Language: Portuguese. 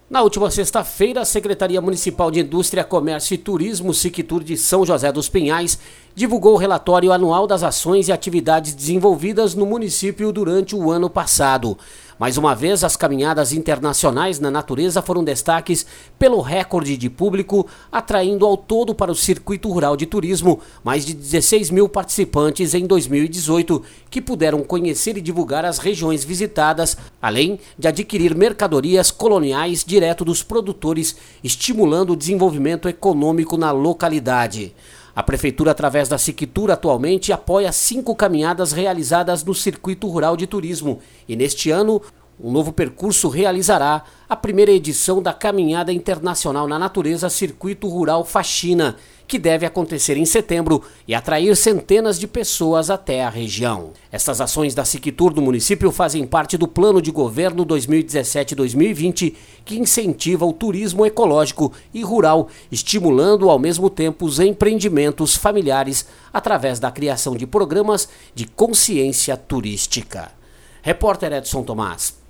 Na última sexta-feira, a Secretaria Municipal de Indústria, Comércio e Turismo, Sictur de São José dos Pinhais, divulgou o relatório anual das ações e atividades desenvolvidas no município durante o ano passado. Mais uma vez, as caminhadas internacionais na natureza foram destaques pelo recorde de público, atraindo ao todo para o Circuito Rural de Turismo mais de 16 mil participantes em 2018, que puderam conhecer e divulgar as regiões visitadas, além de adquirir mercadorias coloniais direto dos produtores, estimulando o desenvolvimento econômico na localidade. A Prefeitura, através da Sictur, atualmente apoia 5 caminhadas realizadas no Circuito Rural de Turismo e, neste ano, um novo percurso realizará a primeira edição da Caminhada Internacional na Natureza Circuito Rural Faxina, que deve acontecer em setembro e atrair centenas de pessoas até a região. Estas ações da Sictur do município fazem parte do Plano de Governo 2017-2020, que incentiva o turismo ecológico e rural, estimulando ao mesmo tempo os empreendimentos familiares através da criação de programas de consciência turística. Repórter Edson Tomás.